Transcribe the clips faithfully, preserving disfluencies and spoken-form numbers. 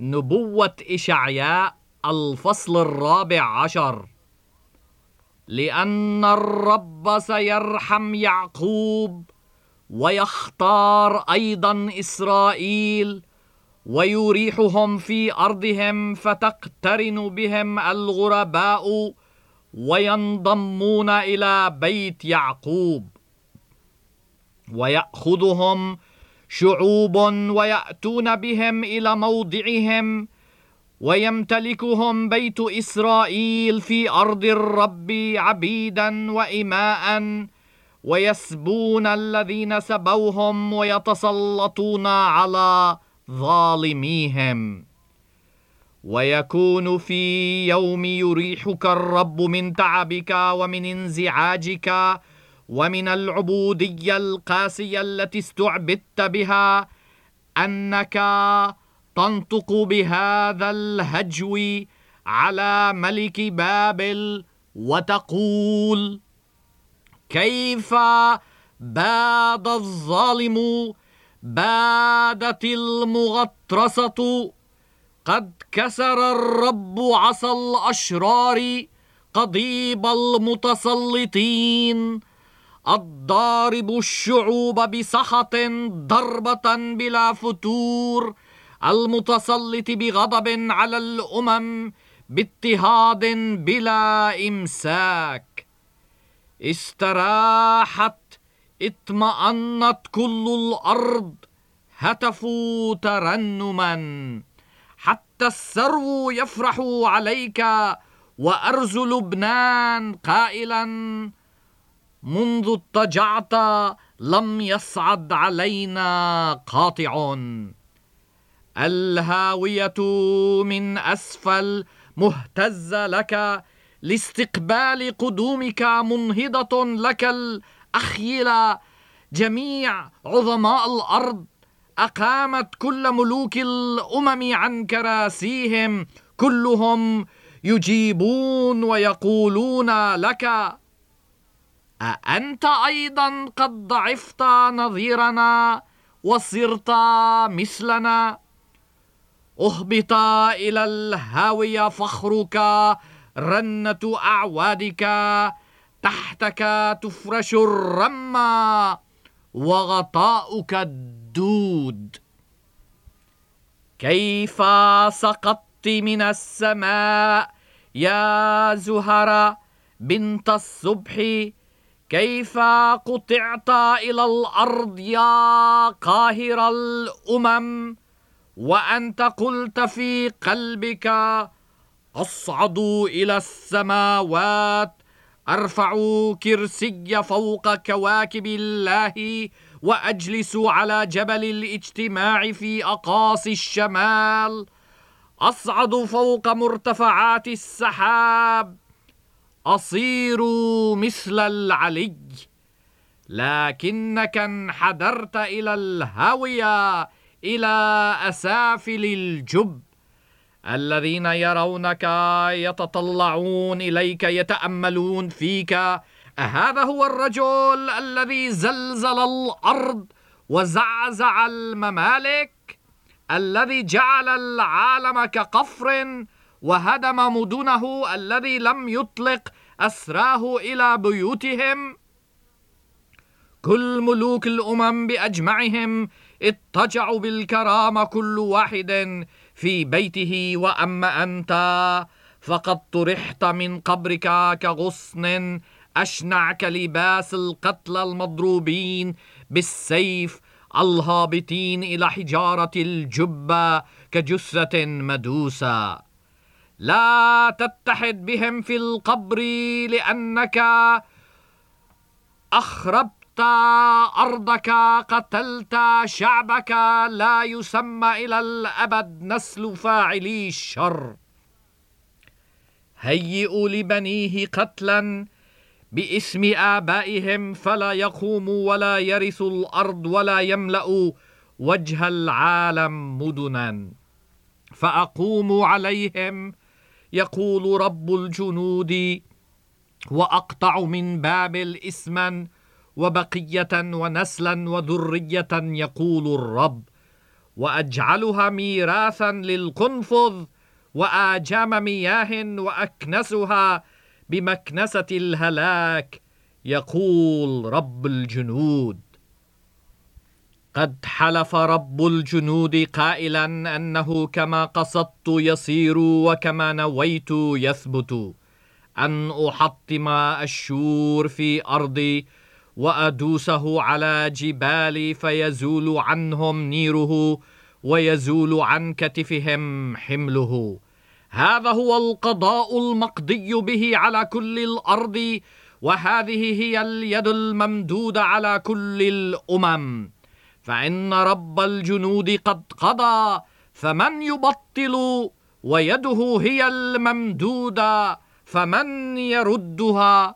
نبوة إشعياء الفصل الرابع عشر. لأن الرب سيرحم يعقوب ويختار أيضا إسرائيل، ويريحهم في أرضهم، فتقترن بهم الغرباء وينضمون إلى بيت يعقوب. ويأخذهم شعوب ويأتون بهم إلى موضعهم، ويمتلكهم بيت إسرائيل في أرض الرب عبيدا وإماء، ويسبون الذين سبوهم ويتسلطون على ظالميهم. ويكون في يوم يريحك الرب من تعبك ومن انزعاجك ومن العبودية القاسية التي استعبدت بها، أنك تنطق بهذا الهجو على ملك بابل وتقول: كيف باد الظالم، بادت المغطرسة، قد كسر الرب عصا الأشرار، قضيب المتسلطين، الضارب الشعوب بسخط ضربة بلا فتور، المتسلط بغضب على الأمم، باضطهاد بلا إمساك. استراحت، اطمأنت كل الأرض، هتفوا ترنما، حتى السرو يفرح عليك، وأرز لبنان قائلا: منذ اضطجعت لم يصعد علينا قاطع. الهاوية من أسفل مهتزة لك لاستقبال قدومك، منهضة لك الأخيلة. جميع عظماء الأرض أقامت كل ملوك الأمم عن كراسيهم، كلهم يجيبون ويقولون لك: أأنت أيضا قد ضعفت نظيرنا وصرت مثلنا؟ أهبط إلى الهاوية فخرك، رنة أعوادك، تحتك تفرش الرمة وغطاؤك الدود. كيف سقطت من السماء يا زهرة بنت الصبح، كيف قطعت إلى الأرض يا قاهر الأمم، وأنت قلت في قلبك: أصعد إلى السماوات، أرفع كرسي فوق كواكب الله، وأجلس على جبل الاجتماع في أقاصي الشمال، أصعد فوق مرتفعات السحاب، أصير مثل العلي. لكنك انحدرت إلى الهاوية، إلى أسافل الجب. الذين يرونك يتطلعون إليك، يتأملون فيك. أهذا هو الرجل الذي زلزل الأرض وزعزع الممالك، الذي جعل العالم كقفر وهدم مدنه، الذي لم يطلق أسراه إلى بيوتهم؟ كل ملوك الأمم بأجمعهم اضطجعوا بالكرامة، كل واحد في بيته. وأما أنت فقد طرحت من قبرك كغصن أشنع، كلباس القتلى المضروبين بالسيف، الهابطين إلى حجارة الجبة كجثة مدوسة. لا تتحد بهم في القبر، لأنك أخربت أرضك، قتلت شعبك، لا يسمى إلى الأبد نسل فاعلي الشر. هيئوا لبنيه قتلا باسم آبائهم، فلا يقوموا ولا يرثوا الأرض ولا يملأوا وجه العالم مدنا. فأقوم عليهم، يقول رب الجنود، وأقطع من بابل اسما وبقية ونسلا وذرية، يقول الرب، وأجعلها ميراثا للقنفذ وآجام مياه وأكنسها بمكنسة الهلاك، يقول رب الجنود. قد حلف رب الجنود قائلا أنه كما قصدت يصير وكما نويت يثبت، أن أحطم الشور في أرضي وأدوسه على جبالي فيزول عنهم نيره ويزول عن كتفهم حمله. هذا هو القضاء المقضي به على كل الأرض، وهذه هي اليد الممدودة على كل الأمم. فإن رب الجنود قد قضى، فمن يبطل؟ ويده هي الممدودة، فمن يردها؟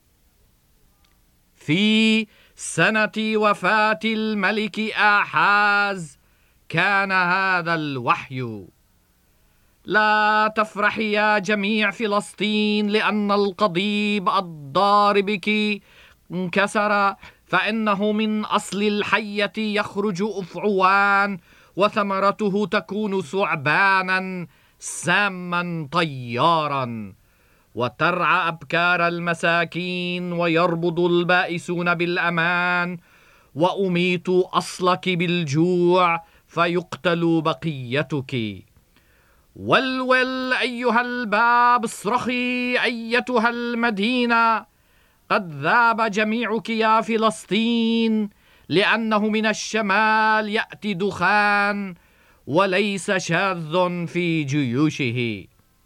في سنة وفاة الملك آحاز كان هذا الوحي: لا تفرحي يا جميع فلسطين، لأن القضيب الضار بك انكسر، فإنه من أصل الحية يخرج أفعوان، وثمرته تكون ثعبانا ساما طيارا. وترعى أبكار المساكين ويربض البائسون بالأمان، وأميت أصلك بالجوع فيقتل بقيتك. ولول أيها الباب، اصرخي أيتها المدينة، قد ذاب جميعك يا فلسطين، لأنه من الشمال يأتي دخان وليس شاذ في جيوشه.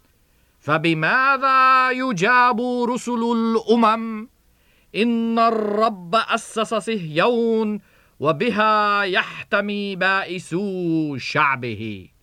فبماذا يجاب رسل الأمم؟ إن الرب أسس صهيون، وبها يحتمي بائسو شعبه.